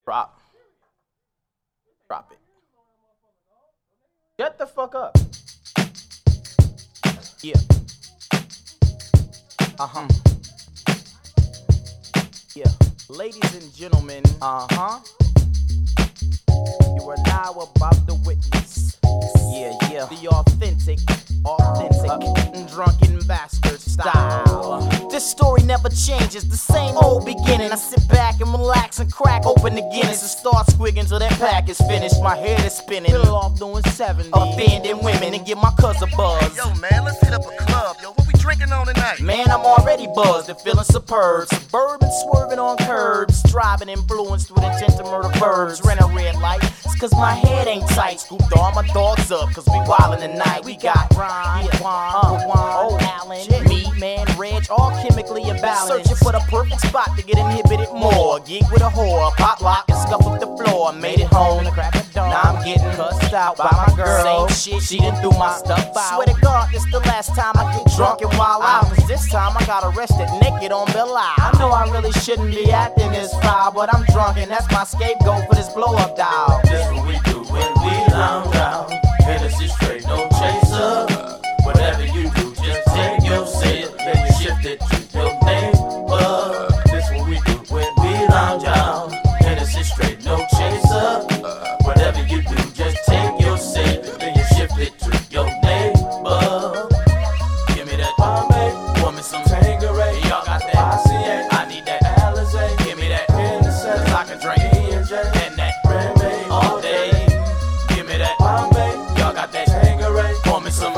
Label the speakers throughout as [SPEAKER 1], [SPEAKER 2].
[SPEAKER 1] Drop it. Shut the fuck up. Yeah. Yeah. Ladies and gentlemen, you are now about to witness. Yeah. The authentic, drunken bastard style. This story never changes, the same old beginning. I sit back and relax and crack open the Guinness and start squigging till that pack is finished. My head is spinning. Fill off doing 70. Offending women and give my cuz a buzz.
[SPEAKER 2] Hey, yo, man, let's hit up a club. Yo, what we drinking on tonight?
[SPEAKER 1] Man, I'm already buzzed and feeling superb. Suburban swerving on curbs. Driving influenced with intent to murder birds. Ran a red light. It's cause my head ain't tight. Scooped all my dogs up cause we wildin' tonight. We got Ron, Allen, me, man, Reg, all chemically imbalanced. Searching for the perfect spot to get inhibited more. Geek with a whore, pop lock and scuff up the floor. Made it home, now I'm getting cussed out by my girl. Same shit, she done threw my stuff out. Swear to God, this the last time I get drunk and wild out. Cause this time I got arrested naked on Belle Isle. I know I really shouldn't be acting this foul, but I'm drunk and that's my scapegoat for this blow up dial.
[SPEAKER 3] This what we do when we lounge out. Hennessy straight, no chaser. Whatever you do, just take your sip, then you shift it to your neighbor. This what we do when we lounge out. Hennessy straight, no chaser. Whatever you do, just take your sip, then you shift it to your neighbor. Give me that Bombay, pour me some Tanqueray. Y'all got that? I need that Alizé. Give me that Hennessy, cause I can drink E&J and that Remy all day. Give me that Bombay, y'all got that Tanqueray. Pour me some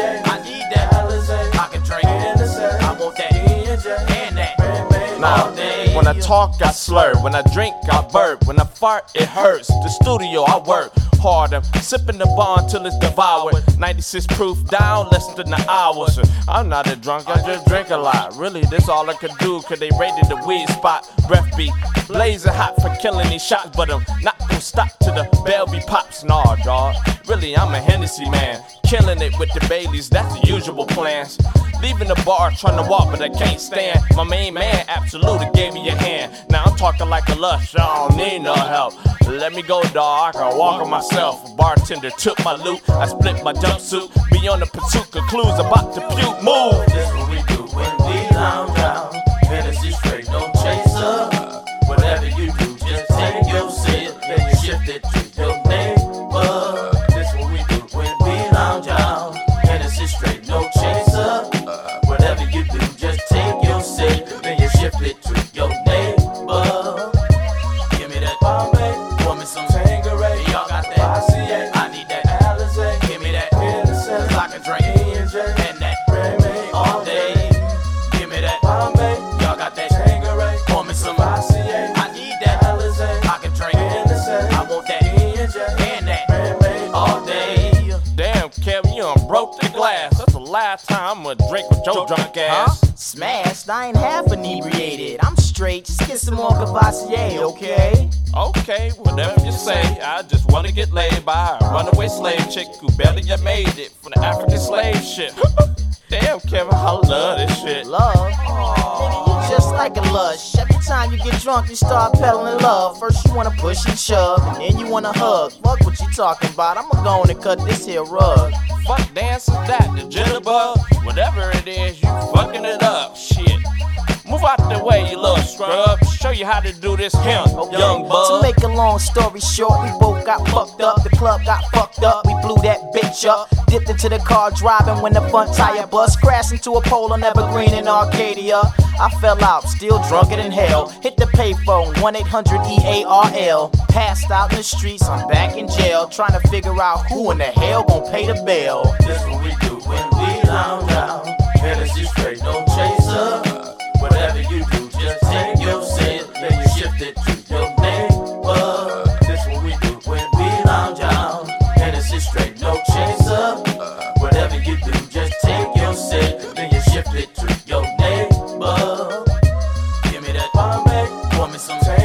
[SPEAKER 3] I need that Alizé. I can drink Hennessy. I want that E&J and that Remy all day.
[SPEAKER 4] When I talk, I slur. When I drink, I burp. When I fart, it hurts. The studio, I work hard. I'm sipping the bond till it's devoured. 96 proof down, less than an hour. So I'm not a drunk, I just drink a lot. Really, this all I could do, cause they raided the weed spot. Breath be blazing hot for killing these shots, but I'm not gonna stop till the bell be pops. Nah, dawg. Really, I'm a Hennessy man. Killing it with the Baileys, that's the usual plans. Leaving the bar, trying to walk, but I can't stand. My main man, Absolute, gave me a hand. Now I'm talking like a lush, I don't need no help. Let me go, dawg, I can walk on myself. Bartender took my loot, I split my jumpsuit. Be on the pursuit, clues about to puke, move.
[SPEAKER 3] This what we do when we lounge out. Hennessy straight, no chaser. Whatever you do, just take your sip, then you shift it to your neighbor. This what we do when we lounge out. Hennessy straight, no chaser. Whatever you do, just take your sip, then you shift it to your neighbor. Give me that Bombay, pour me some Tanqueray. Y'all got that? I need that Alizé. Give me that Hennessy, cause I can drink E&J and that Remy all day. Give me that Bombay, y'all got that Tanqueray. Pour me some I need that Alizé. I can drink Hennessy. I want that E&J and that Remy all day.
[SPEAKER 4] Damn, Kevin, you done broke the glass. That's the last time I'ma drink with your drunk ass.
[SPEAKER 1] Smashed, I ain't half inebriated. I'm straight, just get some more Cavassier, okay?
[SPEAKER 4] Okay, whatever you say. I just wanna get laid by a runaway slave chick who barely yet made it from the African slave ship. Damn, Kevin, I love this shit.
[SPEAKER 1] Love? Nigga, you just like a lush. Every time you get drunk, you start peddling love. First you wanna push and shove, and then you wanna hug. Fuck what you talking about, I'ma go on and cut this here rug.
[SPEAKER 4] Fuck dance is that, the jitterbug. Whatever it is, you fucking it up. Shit. Move out the way, you little scrub. Show you how to do this here, young bug.
[SPEAKER 1] To make a long story short, we both got fucked up. The club got fucked up. We blew that bitch up. Dipped into the car driving when the front tire bust. Crashed into a pole on Evergreen in Arcadia. I fell out, still drunker than hell. Hit the payphone, 1-800-EARL. Passed out in the streets, I'm back in jail. Trying to figure out who in the hell gon' pay the bill.
[SPEAKER 3] This what we do when we lounge out. Hennessy straight, no chaser. Whatever you do, just take your sip, then you shift it to your neighbor. This what we do when we lounge out. Hennessy straight, no chaser. Whatever you do, just take your sip, then you shift it to your neighbor. Give me that Bombay, pour me some